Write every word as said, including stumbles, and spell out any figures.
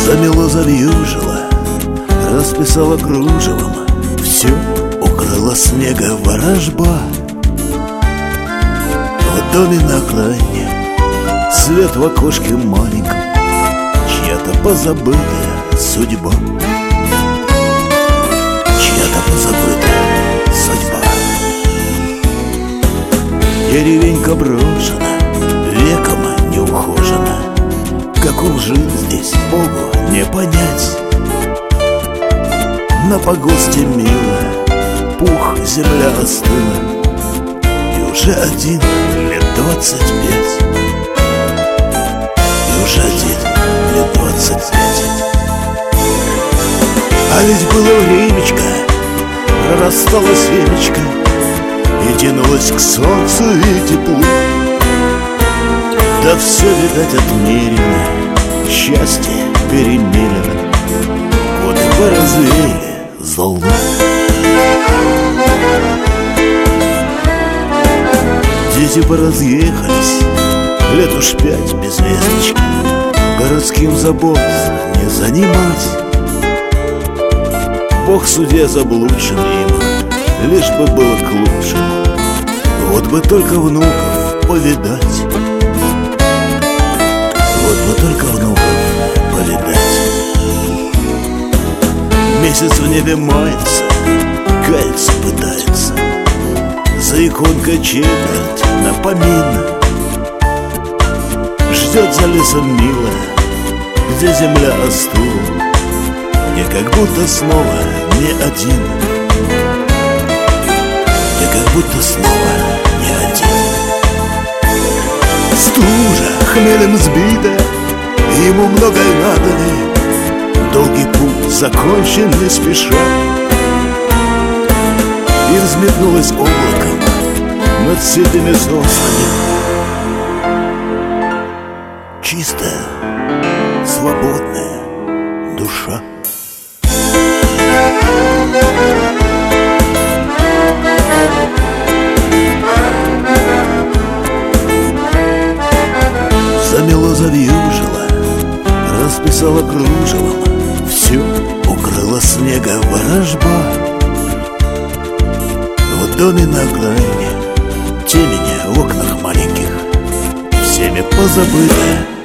Замело, завьюжило, расписала кружевом, все укрыла снега ворожба. В доме на окраине свет в окошке маленьком, чья-то позабытая судьба. Чья-то позабытая судьба. Деревенька брошена, веком не ухожена. Как он жил здесь, Богу не понять. На погосте мило, пух, земля остыла, и уже один лет двадцать пять. И уже один лет двадцать пять. А ведь было времечко, прорастала семечко и тянулась к солнцу и теплу. Да все, видать, отмерено, счастье перемелено, годы поразвеяли золу. Дети поразъехались, лет уж пять без весточки, городским забот не занимать. Бог судья заблудшим им, лишь бы было к лучшему, вот бы только внуков повидать. Вот бы только внуков повидать. Месяц в небе мается, каяться пытается, за иконкой четверть на помин. Ждет за лесом милая, где земля остыла, где как будто снова не один. Где как будто снова не один. Стужа хмелем сбитая, ему многое надо, долгий путь закончен не спеша. И взметнулось облаком над седыми соснами чистая, свободная душа. Замело, завьюжило, расписала кружевом, все укрыла снега ворожба. В доме на окраине темень в окнах маленьких, всеми позабытая